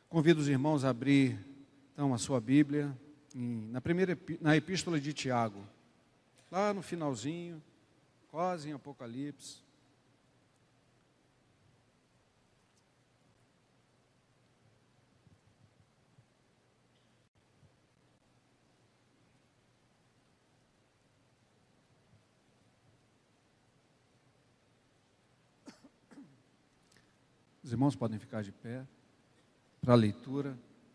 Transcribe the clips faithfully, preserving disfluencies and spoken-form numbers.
Convido os irmãos a abrir, então, a sua Bíblia, em, na primeira na Epístola de Tiago, lá no finalzinho, quase em Apocalipse. Os irmãos podem ficar de pé para a leitura.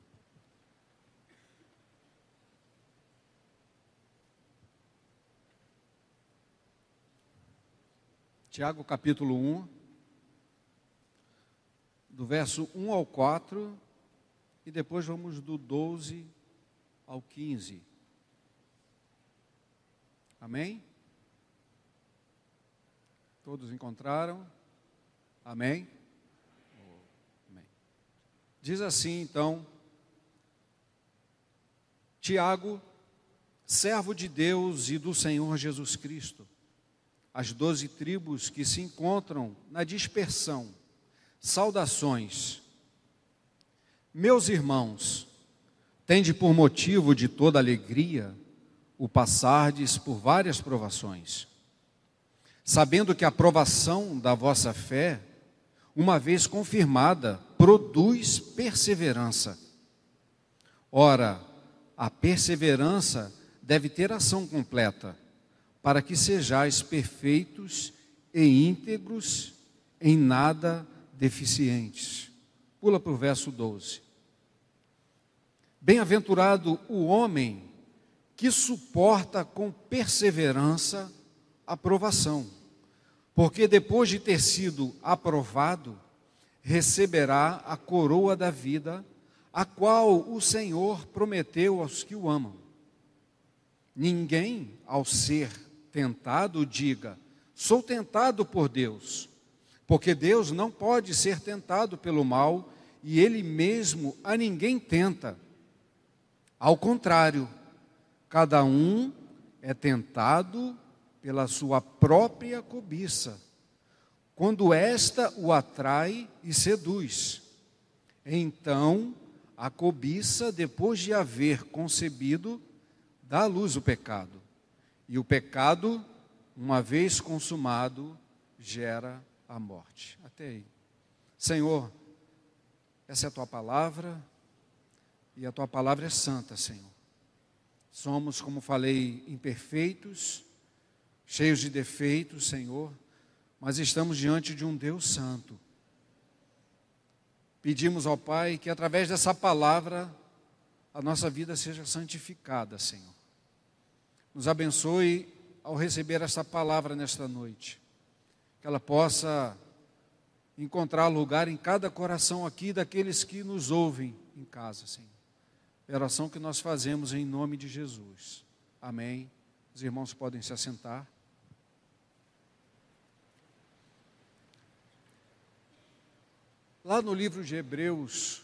Tiago capítulo um, do verso um ao quatro, e depois vamos do doze ao quinze. Amém? Todos encontraram? Amém? Diz assim, então, Tiago, servo de Deus e do Senhor Jesus Cristo, as doze tribos que se encontram na dispersão, saudações. Meus irmãos, tende por motivo de toda alegria o passardes por várias provações, sabendo que a provação da vossa fé, uma vez confirmada, produz perseverança. Ora, a perseverança deve ter ação completa, para que sejais perfeitos e íntegros, em nada deficientes. Pula para o verso doze. Bem-aventurado o homem que suporta com perseverança a provação, porque depois de ter sido aprovado, receberá a coroa da vida, a qual o Senhor prometeu aos que o amam. Ninguém, ao ser tentado, diga, sou tentado por Deus, porque Deus não pode ser tentado pelo mal, e Ele mesmo a ninguém tenta. Ao contrário, cada um é tentado pela sua própria cobiça, quando esta o atrai e seduz. Então, a cobiça, depois de haver concebido, dá à luz o pecado. E o pecado, uma vez consumado, gera a morte. Até aí. Senhor, essa é a Tua palavra, e a Tua palavra é santa, Senhor. Somos, como falei, imperfeitos, cheios de defeitos, Senhor, mas estamos diante de um Deus santo. Pedimos ao Pai que através dessa palavra a nossa vida seja santificada, Senhor. Nos abençoe ao receber esta palavra nesta noite, que ela possa encontrar lugar em cada coração aqui daqueles que nos ouvem em casa, Senhor. É a oração que nós fazemos em nome de Jesus. Amém. Os irmãos podem se assentar. Lá no livro de Hebreus,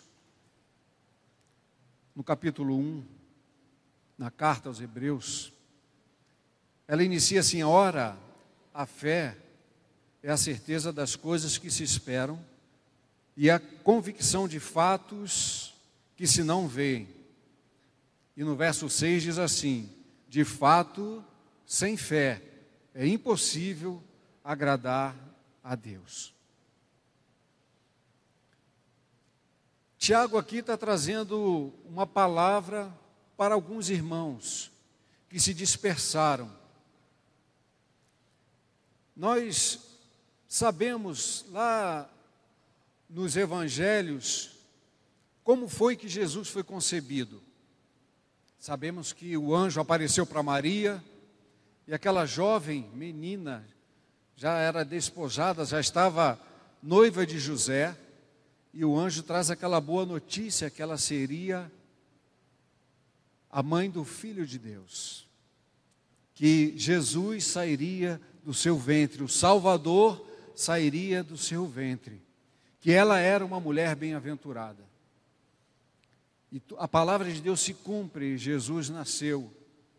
no capítulo um, na carta aos Hebreus, ela inicia assim: ora, a fé é a certeza das coisas que se esperam e a convicção de fatos que se não veem. E no verso seis diz assim: de fato, sem fé é impossível agradar a Deus. Tiago aqui está trazendo uma palavra para alguns irmãos que se dispersaram. Nós sabemos lá nos evangelhos como foi que Jesus foi concebido. Sabemos que o anjo apareceu para Maria e aquela jovem menina já era despojada, já estava noiva de José. E o anjo traz aquela boa notícia que ela seria a mãe do Filho de Deus, que Jesus sairia do seu ventre, o Salvador sairia do seu ventre, que ela era uma mulher bem-aventurada. E a palavra de Deus se cumpre, Jesus nasceu.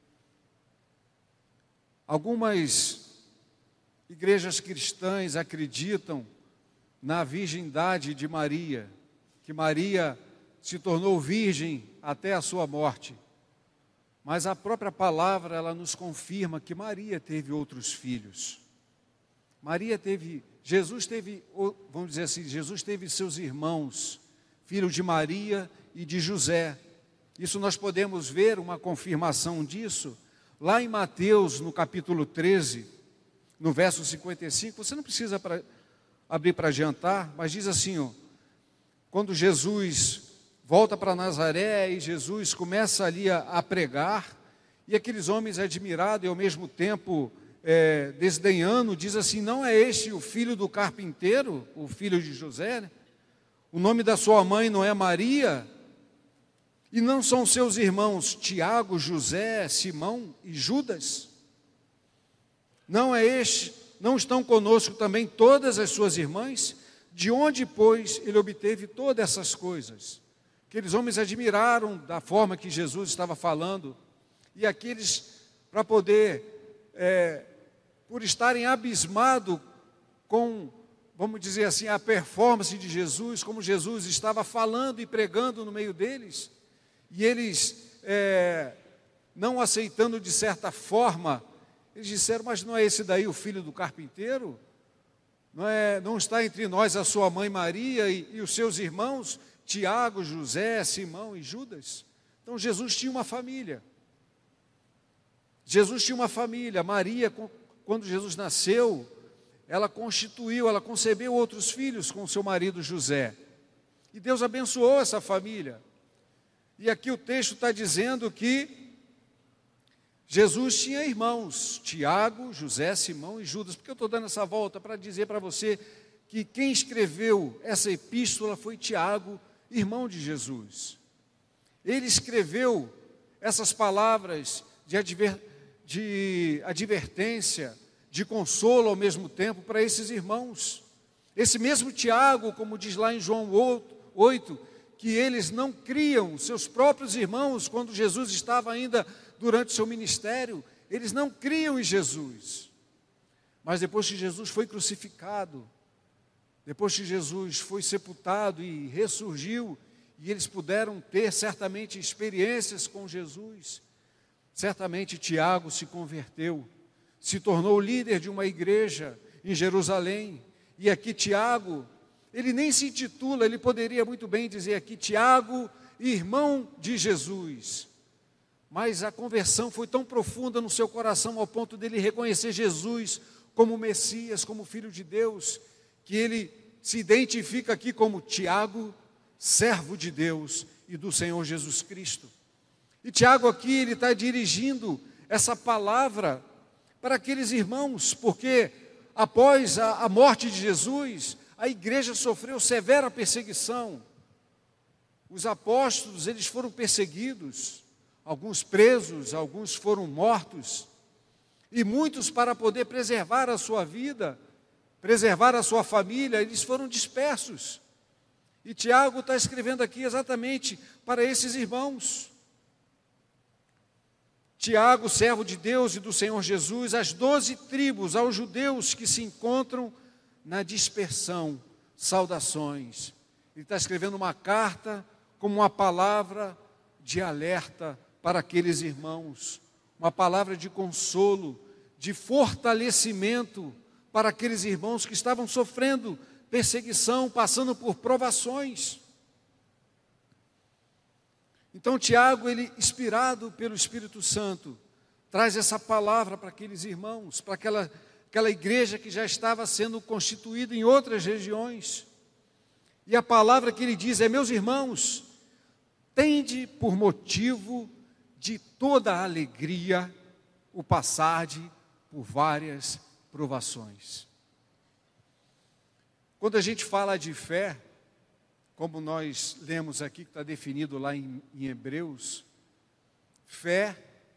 Algumas igrejas cristãs acreditam na virgindade de Maria, que Maria se tornou virgem até a sua morte. Mas a própria palavra, ela nos confirma que Maria teve outros filhos. Maria teve, Jesus teve, vamos dizer assim, Jesus teve seus irmãos, filho de Maria e de José. Isso nós podemos ver uma confirmação disso lá em Mateus, no capítulo treze, no verso cinquenta e cinco. Você não precisa pra, abrir para adiantar, mas diz assim, ó, quando Jesus volta para Nazaré e Jesus começa ali a, a pregar, e aqueles homens admirados e ao mesmo tempo é, desdenhando, diz assim, não é este o filho do carpinteiro, o filho de José, né? O nome da sua mãe não é Maria? E não são seus irmãos Tiago, José, Simão e Judas? Não é este, não estão conosco também todas as suas irmãs? De onde, pois, ele obteve todas essas coisas? Aqueles homens admiraram da forma que Jesus estava falando, e aqueles, para poder, é, por estarem abismados com, vamos dizer assim, a performance de Jesus, como Jesus estava falando e pregando no meio deles, e eles, é, não aceitando de certa forma, eles disseram, mas não é esse daí o filho do carpinteiro? Não, é, não está entre nós a sua mãe Maria e, e os seus irmãos, Tiago, José, Simão e Judas? Então Jesus tinha uma família. Jesus tinha uma família. Maria, quando Jesus nasceu, ela constituiu, ela concebeu outros filhos com seu marido José. E Deus abençoou essa família. E aqui o texto está dizendo que Jesus tinha irmãos, Tiago, José, Simão e Judas. Porque eu estou dando essa volta para dizer para você que quem escreveu essa epístola foi Tiago, irmão de Jesus. Ele escreveu essas palavras de, adver, de advertência, de consolo ao mesmo tempo para esses irmãos. Esse mesmo Tiago, como diz lá em João oito, que eles não criam, seus próprios irmãos, quando Jesus estava ainda durante o seu ministério, eles não criam em Jesus. Mas depois que Jesus foi crucificado, depois que Jesus foi sepultado e ressurgiu, e eles puderam ter certamente experiências com Jesus, certamente Tiago se converteu, se tornou líder de uma igreja em Jerusalém. E aqui Tiago, ele nem se intitula, ele poderia muito bem dizer aqui, Tiago, irmão de Jesus. Mas a conversão foi tão profunda no seu coração, ao ponto dele reconhecer Jesus como Messias, como Filho de Deus, que ele se identifica aqui como Tiago, servo de Deus e do Senhor Jesus Cristo. E Tiago aqui, ele está dirigindo essa palavra para aqueles irmãos, porque após a, a morte de Jesus, a igreja sofreu severa perseguição. Os apóstolos, eles foram perseguidos, alguns presos, alguns foram mortos, e muitos, para poder preservar a sua vida, preservar a sua família, eles foram dispersos. E Tiago está escrevendo aqui exatamente para esses irmãos. Tiago, servo de Deus e do Senhor Jesus, as doze tribos, aos judeus que se encontram na dispersão, saudações. Ele está escrevendo uma carta como uma palavra de alerta para aqueles irmãos, uma palavra de consolo, de fortalecimento para aqueles irmãos que estavam sofrendo perseguição, passando por provações. Então Tiago, ele, inspirado pelo Espírito Santo, traz essa palavra para aqueles irmãos, para aquela, aquela igreja que já estava sendo constituída em outras regiões. E a palavra que ele diz é: meus irmãos, tende por motivo de toda a alegria o passarde por várias provações. Quando a gente fala de fé, como nós lemos aqui, que está definido lá em, em Hebreus, fé,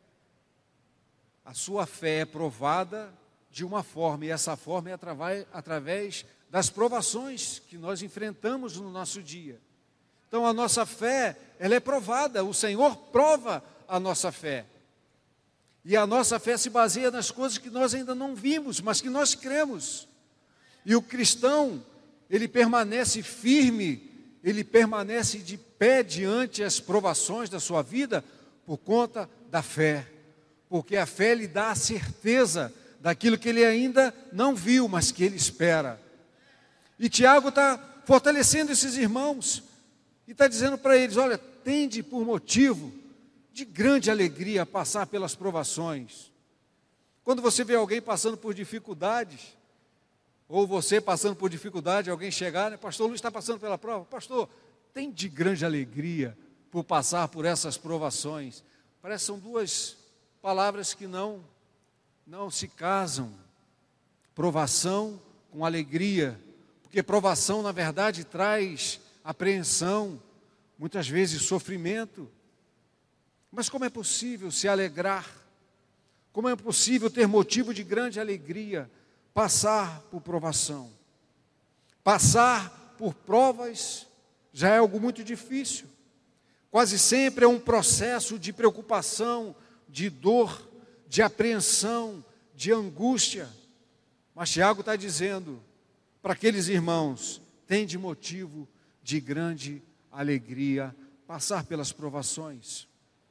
a sua fé é provada de uma forma, e essa forma é através, através das provações que nós enfrentamos no nosso dia. Então a nossa fé, ela é provada, o Senhor prova a nossa fé. E a nossa fé se baseia nas coisas que nós ainda não vimos, mas que nós cremos. E o cristão, ele permanece firme ele permanece de pé diante as provações da sua vida por conta da fé. Porque a fé lhe dá a certeza daquilo que ele ainda não viu, mas que ele espera. E Tiago está fortalecendo esses irmãos e está dizendo para eles: olha, tende por motivo de grande alegria passar pelas provações. Quando você vê alguém passando por dificuldades, ou você passando por dificuldade, alguém chegar, né, pastor Luiz está passando pela prova, pastor, tem de grande alegria por passar por essas provações. Parece que são duas palavras que não, não se casam. Provação com alegria, porque provação na verdade traz apreensão, muitas vezes sofrimento. Mas como é possível se alegrar? Como é possível ter motivo de grande alegria? Passar por provação. Passar por provas já é algo muito difícil. Quase sempre é um processo de preocupação, de dor, de apreensão, de angústia. Mas Tiago está dizendo para aqueles irmãos: tem de motivo de grande alegria passar pelas provações.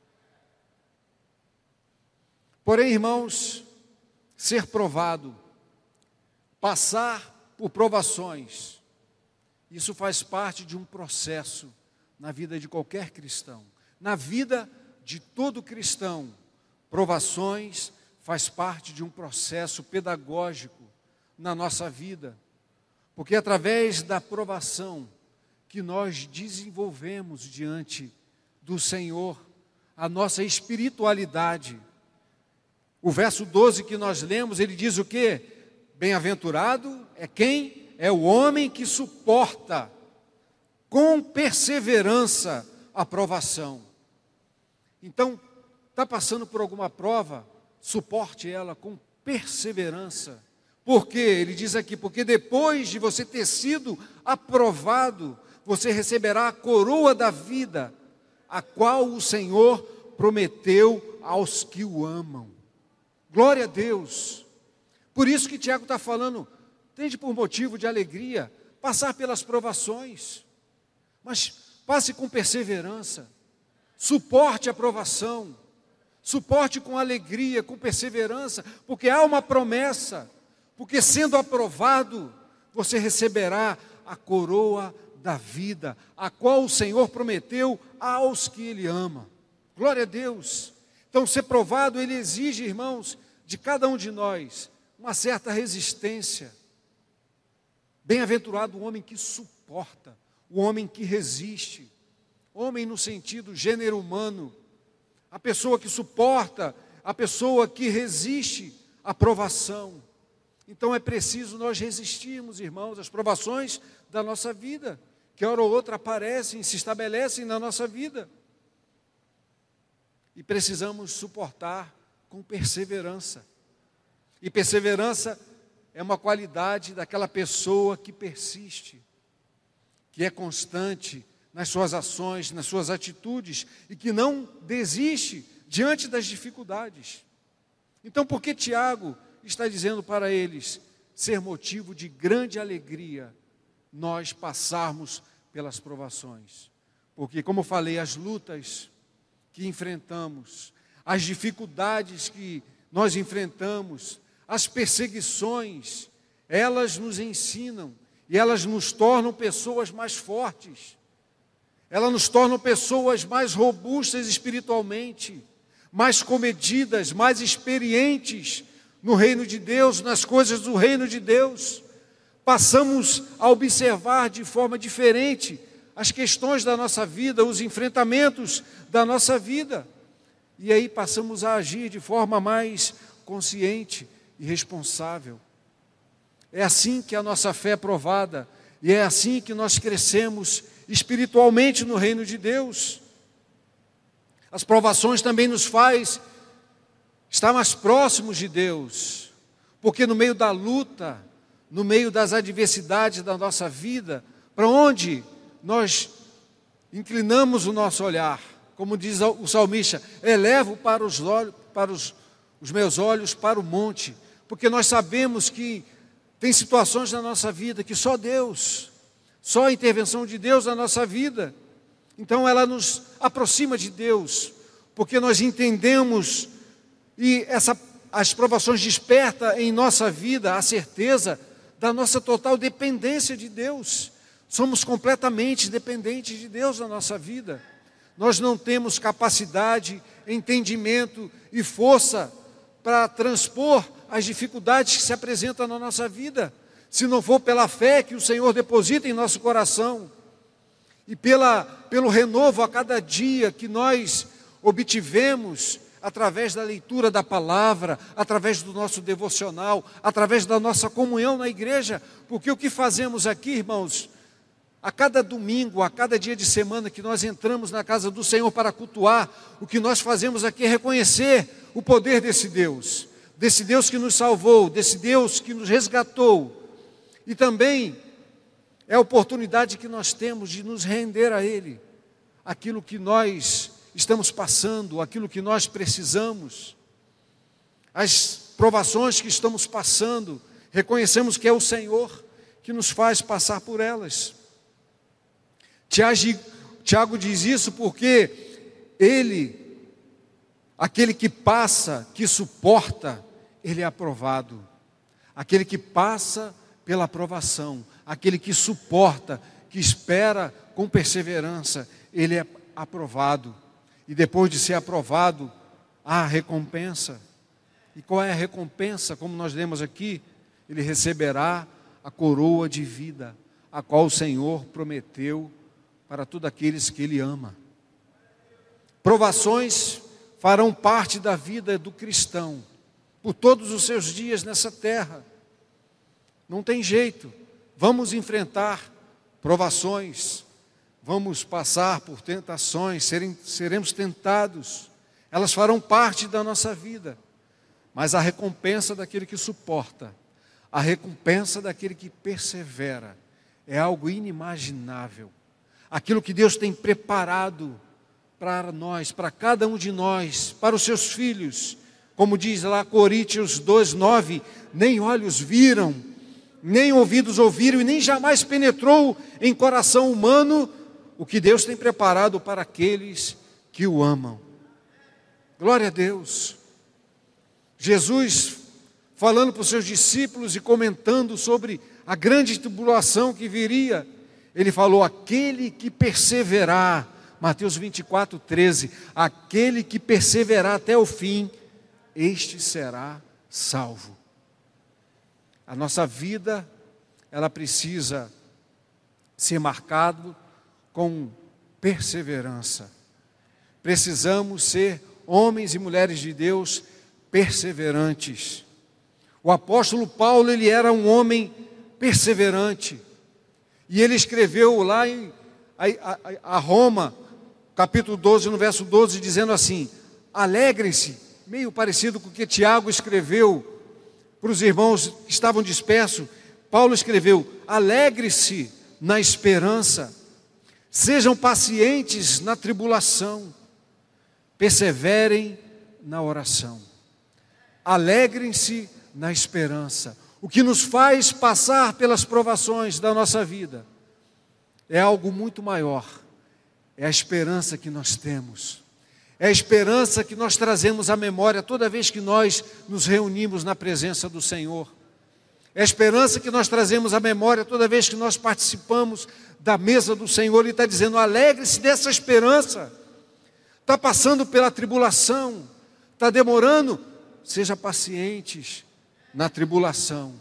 Porém, irmãos, ser provado, passar por provações, isso faz parte de um processo na vida de qualquer cristão. Na vida de todo cristão, provações faz parte de um processo pedagógico na nossa vida. Porque é através da provação que nós desenvolvemos diante do Senhor a nossa espiritualidade. O verso doze que nós lemos, ele diz o quê? Bem-aventurado é quem? É o homem que suporta com perseverança a provação. Então, está passando por alguma prova, suporte ela com perseverança. Por quê? Ele diz aqui, porque depois de você ter sido aprovado, você receberá a coroa da vida, a qual o Senhor prometeu aos que o amam. Glória a Deus. Por isso que Tiago está falando, tende por motivo de alegria passar pelas provações, mas passe com perseverança, suporte a provação, suporte com alegria, com perseverança, porque há uma promessa, porque sendo aprovado, você receberá a coroa da vida, a qual o Senhor prometeu aos que Ele ama. Glória a Deus. Então, ser provado, Ele exige, irmãos, de cada um de nós, uma certa resistência. Bem-aventurado o homem que suporta, o homem que resiste. Homem no sentido gênero humano, a pessoa que suporta, a pessoa que resiste à provação. Então é preciso nós resistirmos, irmãos, às provações da nossa vida, que hora ou outra aparecem, se estabelecem na nossa vida. E precisamos suportar com perseverança. E perseverança é uma qualidade daquela pessoa que persiste, que é constante nas suas ações, nas suas atitudes, e que não desiste diante das dificuldades. Então, por que Tiago está dizendo para eles ser motivo de grande alegria nós passarmos pelas provações? Porque, como falei, as lutas que enfrentamos, as dificuldades que nós enfrentamos, as perseguições, elas nos ensinam e elas nos tornam pessoas mais fortes. Elas nos tornam pessoas mais robustas espiritualmente, mais comedidas, mais experientes no reino de Deus, nas coisas do reino de Deus. Passamos a observar de forma diferente as questões da nossa vida, os enfrentamentos da nossa vida. E aí passamos a agir de forma mais consciente e responsável. É assim que a nossa fé é provada, e é assim que nós crescemos espiritualmente no reino de Deus. As provações também nos faz estar mais próximos de Deus, porque no meio da luta, no meio das adversidades da nossa vida, para onde nós inclinamos o nosso olhar, como diz o salmista, elevo para os olhos, para os, os meus olhos para o monte, porque nós sabemos que tem situações na nossa vida que só Deus, só a intervenção de Deus na nossa vida. Então ela nos aproxima de Deus, porque nós entendemos e essa, as provações despertam em nossa vida a certeza da nossa total dependência de Deus. Somos completamente dependentes de Deus na nossa vida. Nós não temos capacidade, entendimento e força para transpor as dificuldades que se apresentam na nossa vida, se não for pela fé que o Senhor deposita em nosso coração e pela, pelo renovo a cada dia que nós obtivemos através da leitura da palavra, através do nosso devocional, através da nossa comunhão na igreja, porque o que fazemos aqui, irmãos, a cada domingo, a cada dia de semana que nós entramos na casa do Senhor para cultuar, o que nós fazemos aqui é reconhecer o poder desse Deus, desse Deus que nos salvou, desse Deus que nos resgatou, e também é a oportunidade que nós temos de nos render a Ele, aquilo que nós estamos passando, aquilo que nós precisamos, as provações que estamos passando, reconhecemos que é o Senhor que nos faz passar por elas. Tiago diz isso porque Ele, aquele que passa, que suporta, Ele é aprovado. Aquele que passa pela aprovação, aquele que suporta, que espera com perseverança, ele é aprovado. E depois de ser aprovado, há recompensa. E qual é a recompensa? Como nós lemos aqui, ele receberá a coroa de vida, a qual o Senhor prometeu para todos aqueles que Ele ama. Provações farão parte da vida do cristão, por todos os seus dias nessa terra. Não tem jeito, vamos enfrentar provações, vamos passar por tentações, serem, seremos tentados, elas farão parte da nossa vida, mas a recompensa daquele que suporta, a recompensa daquele que persevera, é algo inimaginável. Aquilo que Deus tem preparado para nós, para cada um de nós, para os seus filhos, como diz lá Coríntios dois, nove, nem olhos viram, nem ouvidos ouviram e nem jamais penetrou em coração humano o que Deus tem preparado para aqueles que o amam. Glória a Deus. Jesus, falando para os seus discípulos e comentando sobre a grande tribulação que viria, ele falou, aquele que perseverar, Mateus vinte e quatro, treze, aquele que perseverar até o fim, este será salvo. A nossa vida, ela precisa ser marcada com perseverança. Precisamos ser homens e mulheres de Deus perseverantes. O apóstolo Paulo, ele era um homem perseverante. E ele escreveu lá em a, a, a Roma, capítulo doze, no verso doze, dizendo assim, alegrem-se, meio parecido com o que Tiago escreveu para os irmãos que estavam dispersos. Paulo escreveu, alegre-se na esperança, sejam pacientes na tribulação, perseverem na oração. Alegrem-se na esperança. O que nos faz passar pelas provações da nossa vida é algo muito maior. É a esperança que nós temos. É a esperança que nós trazemos à memória toda vez que nós nos reunimos na presença do Senhor. É a esperança que nós trazemos à memória toda vez que nós participamos da mesa do Senhor. Ele está dizendo, alegre-se dessa esperança. Está passando pela tribulação, está demorando, seja pacientes na tribulação.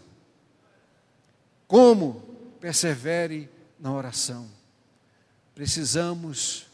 Como? Persevere na oração. Precisamos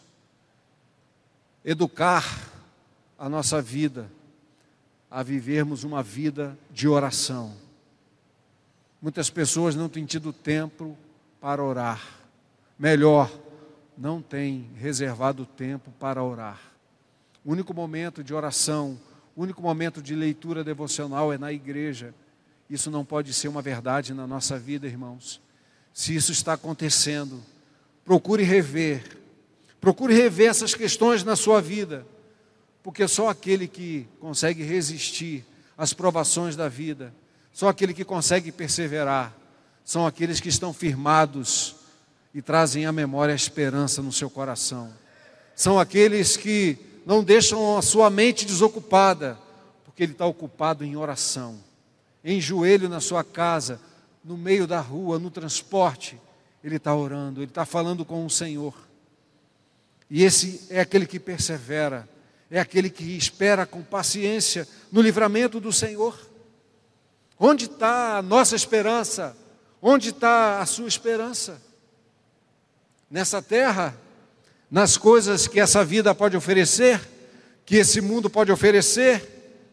educar a nossa vida a vivermos uma vida de oração. Muitas pessoas não têm tido tempo para orar. Melhor, não têm reservado tempo para orar. O único momento de oração, o único momento de leitura devocional é na igreja. Isso não pode ser uma verdade na nossa vida, irmãos. Se isso está acontecendo, procure rever. Procure rever essas questões na sua vida, porque só aquele que consegue resistir às provações da vida, só aquele que consegue perseverar, são aqueles que estão firmados e trazem à memória a esperança no seu coração. São aqueles que não deixam a sua mente desocupada, porque ele está ocupado em oração, em joelho na sua casa, no meio da rua, no transporte, ele está orando, ele está falando com o Senhor. E esse é aquele que persevera, é aquele que espera com paciência no livramento do Senhor. Onde está a nossa esperança? Onde está a sua esperança? Nessa terra? Nas coisas que essa vida pode oferecer? Que esse mundo pode oferecer?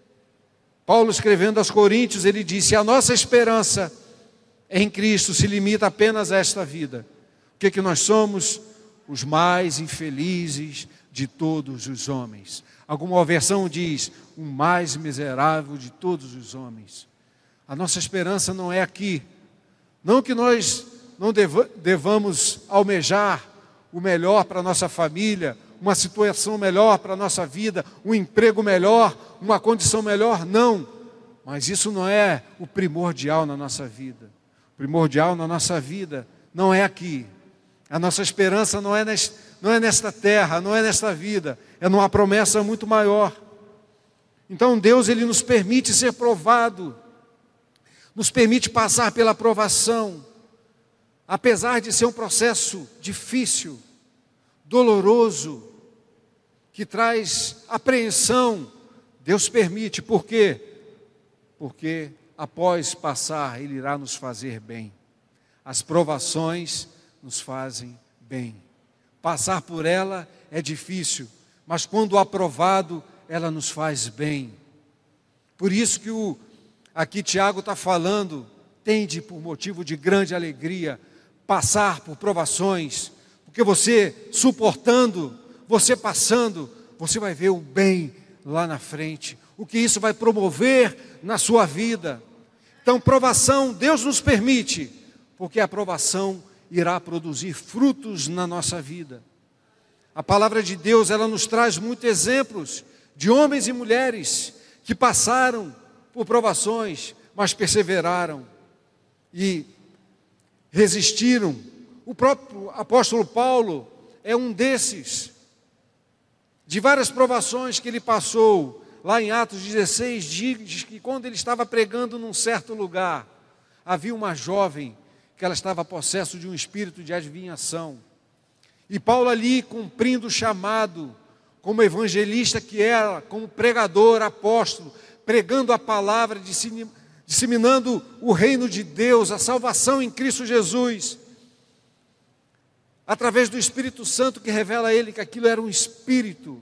Paulo, escrevendo aos Coríntios, ele disse: a nossa esperança em Cristo se limita apenas a esta vida. O que que nós somos? Os mais infelizes de todos os homens. Alguma versão diz, o mais miserável de todos os homens. A nossa esperança não é aqui. Não que nós não deva, devamos almejar o melhor para a nossa família, uma situação melhor para a nossa vida, um emprego melhor, uma condição melhor, não. Mas isso não é o primordial na nossa vida. O primordial na nossa vida não é aqui. A nossa esperança não é, neste, não é nesta terra, não é nesta vida, é numa promessa muito maior. Então Deus, Ele nos permite ser provado, nos permite passar pela provação, apesar de ser um processo difícil, doloroso, que traz apreensão. Deus permite, por quê? Porque após passar, Ele irá nos fazer bem. As provações nos fazem bem. Passar por ela é difícil, mas quando aprovado, ela nos faz bem. Por isso que o, aqui Tiago está falando, tende por motivo de grande alegria, passar por provações, porque você suportando, você passando, você vai ver o bem lá na frente, o que isso vai promover na sua vida. Então, provação, Deus nos permite, porque a provação irá produzir frutos na nossa vida. A palavra de Deus, ela nos traz muitos exemplos de homens e mulheres que passaram por provações, mas perseveraram e resistiram. O próprio apóstolo Paulo é um desses, de várias provações que ele passou. Lá em Atos dezesseis, diz que quando ele estava pregando num certo lugar, havia uma jovem que ela estava possessa de um espírito de adivinhação. E Paulo ali, cumprindo o chamado, como evangelista que era, como pregador, apóstolo, pregando a palavra, disseminando o reino de Deus, a salvação em Cristo Jesus, através do Espírito Santo que revela a ele que aquilo era um espírito.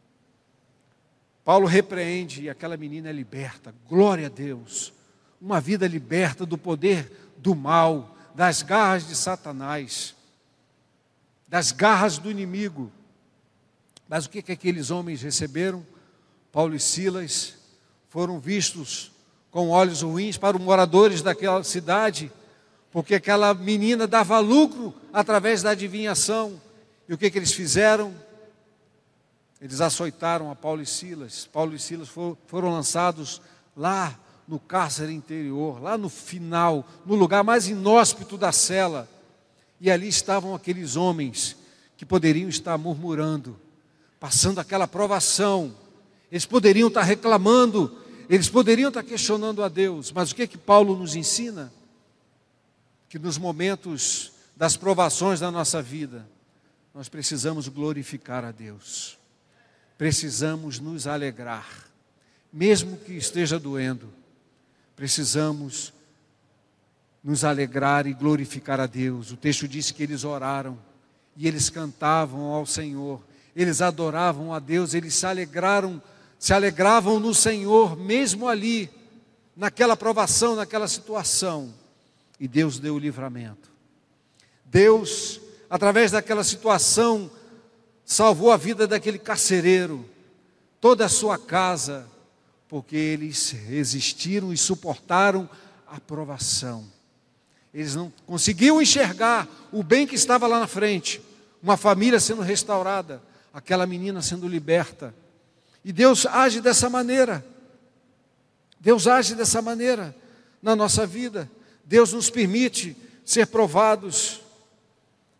Paulo repreende e aquela menina é liberta, glória a Deus, uma vida liberta do poder do mal, das garras de Satanás, das garras do inimigo. Mas o que que aqueles homens receberam? Paulo e Silas foram vistos com olhos ruins para os moradores daquela cidade, porque aquela menina dava lucro através da adivinhação. E o que que eles fizeram? Eles açoitaram a Paulo e Silas. Paulo e Silas foram, foram lançados lá no cárcere interior, lá no final, no lugar mais inóspito da cela. E ali estavam aqueles homens que poderiam estar murmurando, passando aquela provação. Eles poderiam estar reclamando, eles poderiam estar questionando a Deus. Mas o que é que Paulo nos ensina? Que nos momentos das provações da nossa vida, nós precisamos glorificar a Deus. Precisamos nos alegrar, mesmo que esteja doendo. Precisamos nos alegrar e glorificar a Deus. O texto diz que eles oraram e eles cantavam ao Senhor, eles adoravam a Deus, eles se alegraram, se alegravam no Senhor, mesmo ali, naquela provação, naquela situação. E Deus deu o livramento. Deus, através daquela situação, salvou a vida daquele carcereiro, toda a sua casa, porque eles resistiram e suportaram a provação. Eles não conseguiam enxergar o bem que estava lá na frente, uma família sendo restaurada, aquela menina sendo liberta. E Deus age dessa maneira. Deus age dessa maneira na nossa vida. Deus nos permite ser provados.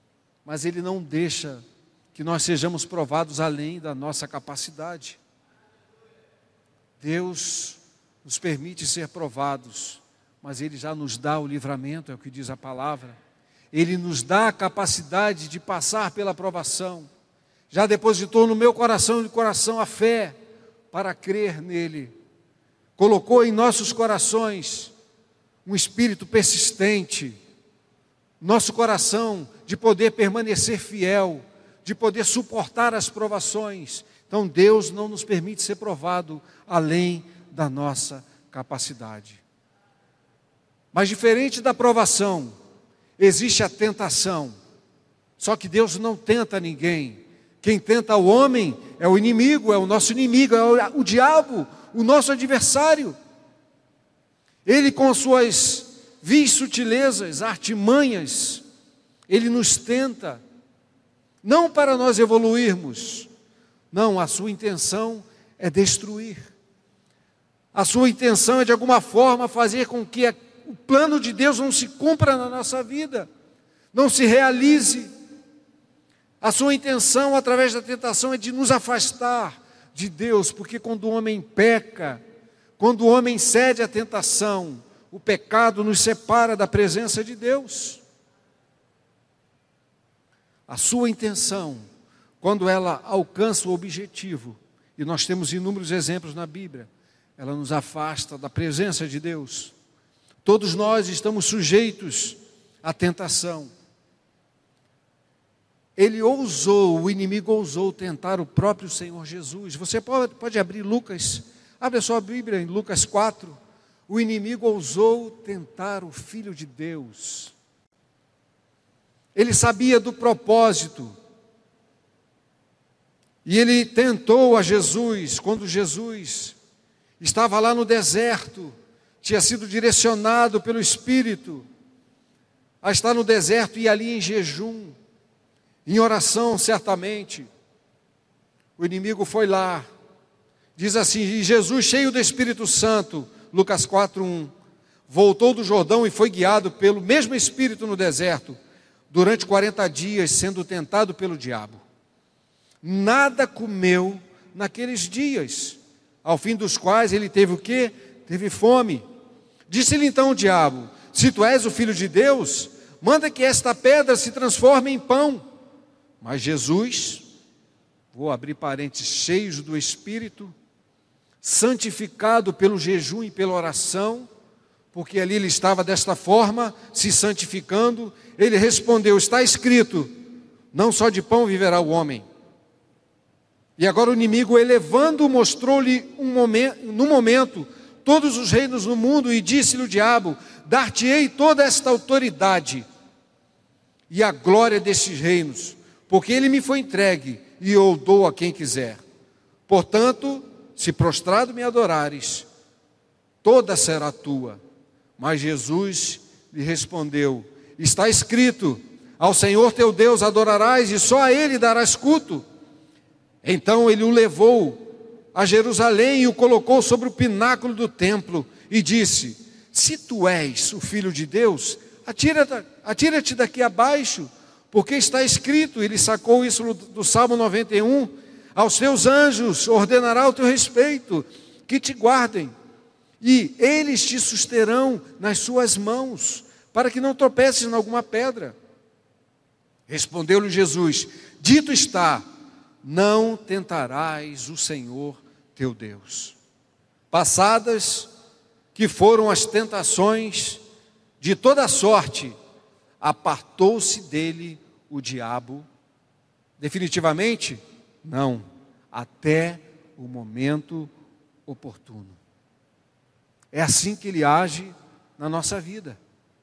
mas Ele não deixa que nós sejamos provados além da nossa capacidade. Deus nos permite ser provados, mas Ele já nos dá o livramento, é o que diz a palavra. Ele nos dá a capacidade de passar pela provação. Já depositou no meu coração e no coração a fé para crer nele. Colocou em nossos corações um espírito persistente, nosso coração de poder permanecer fiel, de poder suportar as provações. Então Deus não nos permite ser provado além da nossa capacidade. Mas diferente da provação, existe a tentação. Só que Deus não tenta ninguém. Quem tenta o homem é o inimigo, é o nosso inimigo, é o, o diabo, o nosso adversário. Ele, com suas vis sutilezas, artimanhas, ele nos tenta, não para nós evoluirmos, não, a sua intenção é destruir. A sua intenção é de alguma forma fazer com que a, o plano de Deus não se cumpra na nossa vida, não se realize. A sua intenção através da tentação é de nos afastar de Deus, porque quando o homem peca, quando o homem cede à tentação, o pecado nos separa da presença de Deus. A sua intenção, quando ela alcança o objetivo, e nós temos inúmeros exemplos na Bíblia, ela nos afasta da presença de Deus. Todos nós estamos sujeitos à tentação. Ele ousou, o inimigo ousou tentar o próprio Senhor Jesus. Você pode, pode abrir Lucas, abre a sua Bíblia em Lucas quatro. O inimigo ousou tentar o Filho de Deus. Ele sabia do propósito. E ele tentou a Jesus, quando Jesus estava lá no deserto, tinha sido direcionado pelo Espírito a estar no deserto e ali em jejum, em oração certamente. O inimigo foi lá, diz assim, e Jesus cheio do Espírito Santo, Lucas quatro, um, voltou do Jordão e foi guiado pelo mesmo Espírito no deserto, durante quarenta dias sendo tentado pelo diabo. Nada comeu naqueles dias, ao fim dos quais ele teve o quê? Teve fome. Disse-lhe então o diabo, se tu és o Filho de Deus, manda que esta pedra se transforme em pão. Mas Jesus, vou abrir parênteses, cheios do Espírito, santificado pelo jejum e pela oração, porque ali ele estava desta forma, se santificando, ele respondeu, está escrito, não só de pão viverá o homem. E agora o inimigo, elevando, mostrou-lhe um momento, no momento todos os reinos do mundo e disse-lhe o diabo, dar-te-ei toda esta autoridade e a glória destes reinos, porque ele me foi entregue e eu dou a quem quiser. Portanto, se prostrado me adorares, toda será tua. Mas Jesus lhe respondeu, está escrito, ao Senhor teu Deus adorarás e só a Ele darás culto. Então ele o levou a Jerusalém e o colocou sobre o pináculo do templo e disse, se tu és o Filho de Deus, atira-te, atira-te daqui abaixo, porque está escrito, ele sacou isso do Salmo noventa e um, aos teus anjos ordenará o teu respeito, que te guardem, e eles te susterão nas suas mãos, para que não tropeces em alguma pedra. Respondeu-lhe Jesus, dito está, não tentarás o Senhor teu Deus. Passadas que foram as tentações de toda sorte, apartou-se dele o diabo, definitivamente? Não, até o momento oportuno. É assim que ele age na nossa vida.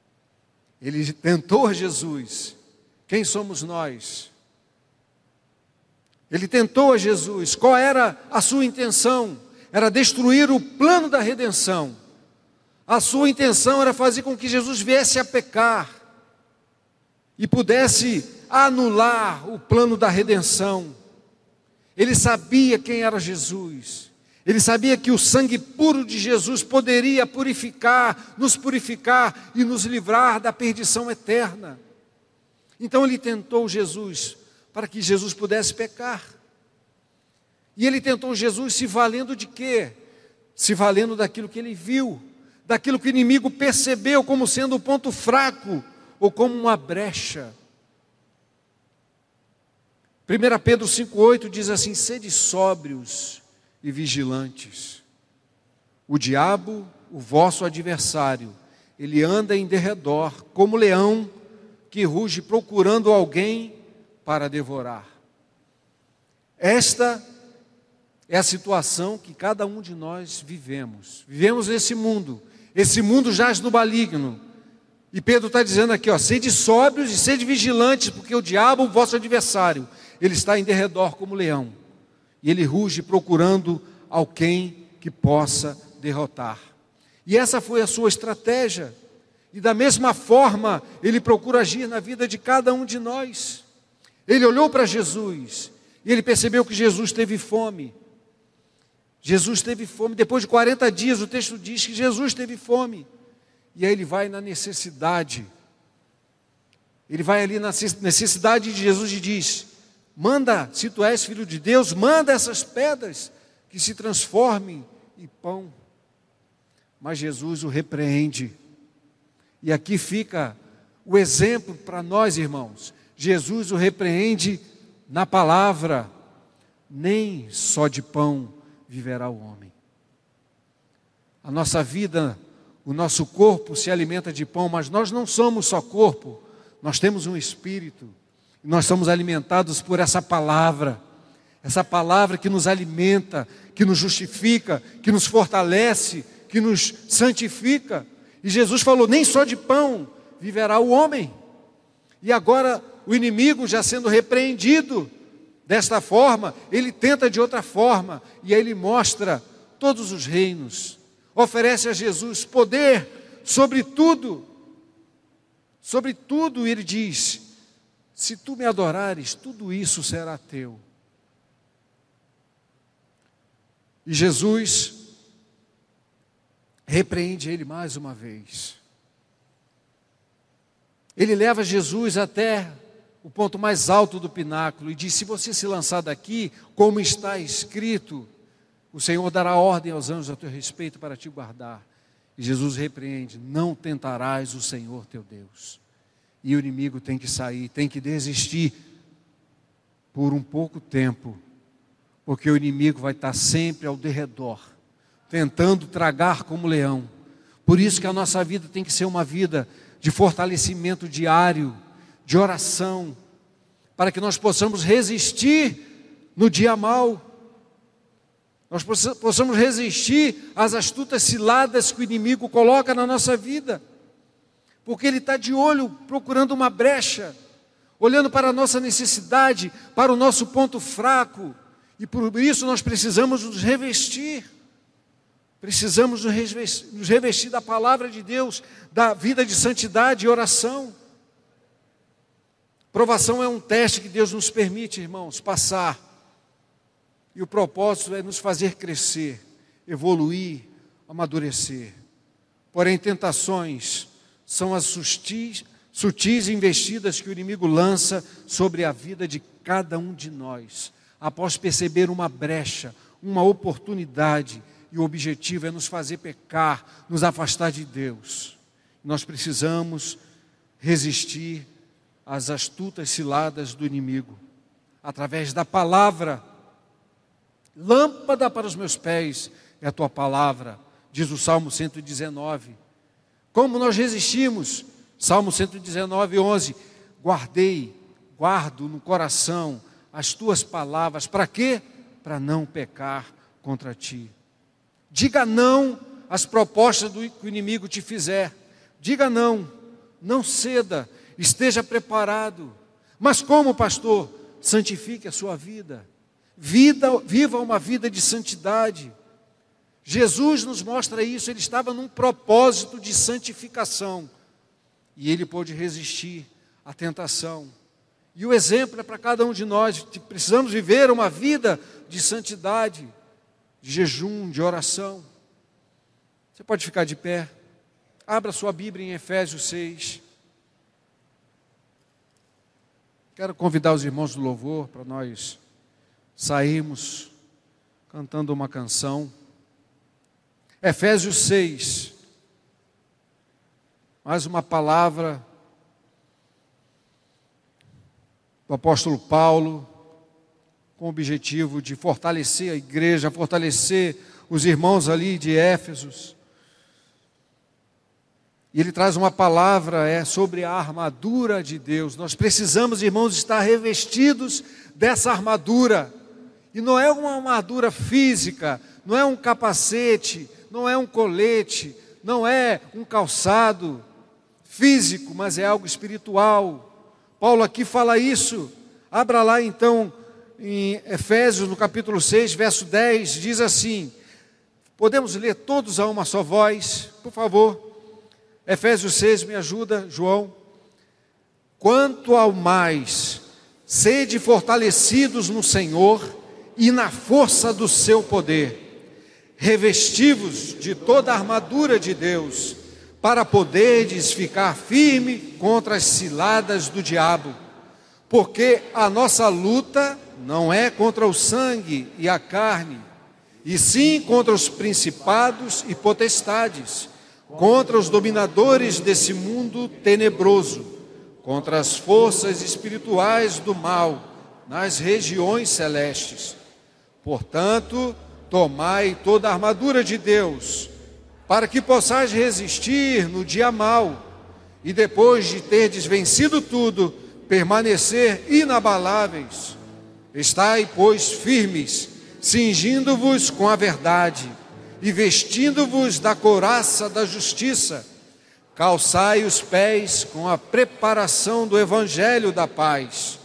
Ele tentou Jesus. Quem somos nós? Ele tentou a Jesus. Qual era a sua intenção? Era destruir o plano da redenção. A sua intenção era fazer com que Jesus viesse a pecar e pudesse anular o plano da redenção. Ele sabia quem era Jesus. Ele sabia que o sangue puro de Jesus poderia purificar, nos purificar e nos livrar da perdição eterna. Então ele tentou Jesus para que Jesus pudesse pecar. E ele tentou Jesus se valendo de quê? Se valendo daquilo que ele viu, daquilo que o inimigo percebeu como sendo um ponto fraco ou como uma brecha. primeira Pedro cinco oito diz assim: sede sóbrios e vigilantes. O diabo, o vosso adversário, ele anda em derredor como leão que ruge procurando alguém para devorar. Esta é a situação que cada um de nós vivemos. Vivemos nesse mundo. Esse mundo jaz no maligno. E Pedro está dizendo aqui, ó, sede sóbrios e sede vigilantes, porque o diabo, o vosso adversário, ele está em derredor como leão. E ele ruge procurando alguém que possa derrotar. E essa foi a sua estratégia. E da mesma forma, ele procura agir na vida de cada um de nós. Ele olhou para Jesus e ele percebeu que Jesus teve fome. Jesus teve fome. Depois de quarenta dias, o texto diz que Jesus teve fome. E aí ele vai na necessidade. Ele vai ali na necessidade de Jesus e diz: manda, se tu és filho de Deus, manda essas pedras que se transformem em pão. Mas Jesus o repreende. E aqui fica o exemplo para nós, irmãos. Jesus o repreende na palavra: nem só de pão viverá o homem. A nossa vida, o nosso corpo se alimenta de pão, mas nós não somos só corpo, nós temos um espírito. E nós somos alimentados por essa palavra, essa palavra que nos alimenta, que nos justifica, que nos fortalece, que nos santifica. E Jesus falou: nem só de pão viverá o homem. E agora o inimigo, já sendo repreendido desta forma, ele tenta de outra forma, e aí ele mostra todos os reinos, oferece a Jesus poder sobre tudo, sobre tudo. Ele diz: se tu me adorares, tudo isso será teu. E Jesus repreende ele mais uma vez. Ele leva Jesus até o ponto mais alto do pináculo e diz: se você se lançar daqui, como está escrito, o Senhor dará ordem aos anjos a teu respeito para te guardar. E Jesus repreende: não tentarás o Senhor teu Deus. E o inimigo tem que sair, tem que desistir por um pouco tempo, porque o inimigo vai estar sempre ao derredor, tentando tragar como leão. Por isso que a nossa vida tem que ser uma vida de fortalecimento diário, de oração, para que nós possamos resistir no dia mau, nós possamos resistir às astutas ciladas que o inimigo coloca na nossa vida, porque ele está de olho, procurando uma brecha, olhando para a nossa necessidade, para o nosso ponto fraco, e por isso nós precisamos nos revestir, precisamos nos revestir, nos revestir da palavra de Deus, da vida de santidade e oração. Provação é um teste que Deus nos permite, irmãos, passar. E o propósito é nos fazer crescer, evoluir, amadurecer. Porém, tentações são as sutis, sutis investidas que o inimigo lança sobre a vida de cada um de nós, após perceber uma brecha, uma oportunidade, e o objetivo é nos fazer pecar, nos afastar de Deus. Nós precisamos resistir às astutas ciladas do inimigo, através da palavra. Lâmpada para os meus pés é a tua palavra, diz o Salmo cento e dezenove. Como nós resistimos? Salmo cento e dezenove, onze. Guardei, guardo no coração as tuas palavras. Para quê? Para não pecar contra ti. Diga não às propostas do que o inimigo te fizer. Diga não, não ceda, esteja preparado. Mas como, pastor? Santifique a sua vida. Vida, viva uma vida de santidade. Jesus nos mostra isso, ele estava num propósito de santificação. E ele pôde resistir à tentação. E o exemplo é para cada um de nós. Precisamos viver uma vida de santidade, de jejum, de oração. Você pode ficar de pé. Abra sua Bíblia em Efésios seis. Quero convidar os irmãos do louvor para nós sairmos cantando uma canção. Efésios seis. Mais uma palavra do apóstolo Paulo, com o objetivo de fortalecer a igreja, fortalecer os irmãos ali de Éfesos. E ele traz uma palavra é, sobre a armadura de Deus. Nós precisamos, irmãos, estar revestidos dessa armadura. E não é uma armadura física, não é um capacete, não é um colete, não é um calçado físico, mas é algo espiritual. Paulo aqui fala isso. Abra lá então em Efésios, no capítulo seis, verso dez, diz assim, podemos ler todos a uma só voz, por favor. Efésios seis, me ajuda, João. Quanto ao mais, sede fortalecidos no Senhor e na força do seu poder, revestivos de toda a armadura de Deus, para poderdes ficar firme contra as ciladas do diabo, porque a nossa luta não é contra o sangue e a carne, e sim contra os principados e potestades, contra os dominadores desse mundo tenebroso, contra as forças espirituais do mal nas regiões celestes. Portanto, tomai toda a armadura de Deus, para que possais resistir no dia mau, e depois de terdes vencido tudo, permanecer inabaláveis. Estai, pois, firmes, cingindo-vos com a verdade, e vestindo-vos da couraça da justiça, calçai os pés com a preparação do evangelho da paz,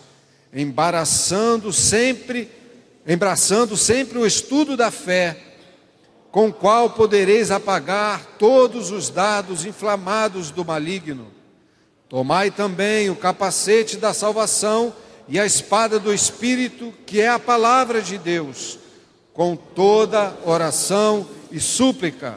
embaraçando sempre, embraçando sempre o estudo da fé, com o qual podereis apagar todos os dardos inflamados do maligno. Tomai também o capacete da salvação e a espada do Espírito, que é a palavra de Deus, com toda oração e súplica,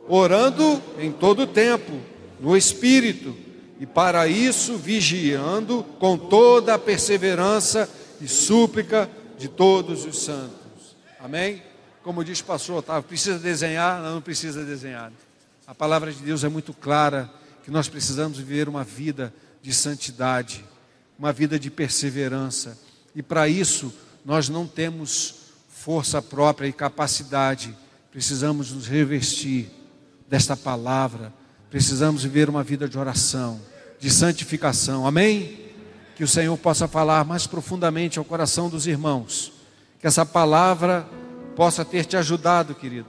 orando em todo tempo, no Espírito, e para isso vigiando com toda a perseverança e súplica de todos os santos. Amém? Como diz o pastor Otávio, precisa desenhar? Não, não precisa desenhar. A palavra de Deus é muito clara, que nós precisamos viver uma vida de santidade, uma vida de perseverança, e para isso nós não temos força própria e capacidade. Precisamos nos revestir desta palavra, precisamos viver uma vida de oração, de santificação, amém? Que o Senhor possa falar mais profundamente ao coração dos irmãos, que essa palavra possa ter te ajudado, querido,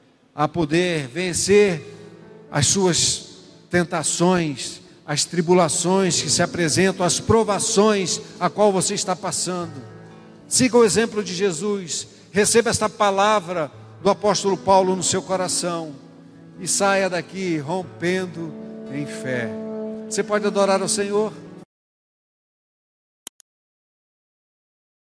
a poder vencer as suas tentações, as tribulações que se apresentam, as provações a qual você está passando. Siga o exemplo de Jesus, receba esta palavra do apóstolo Paulo no seu coração e saia daqui rompendo em fé. Você pode adorar ao Senhor?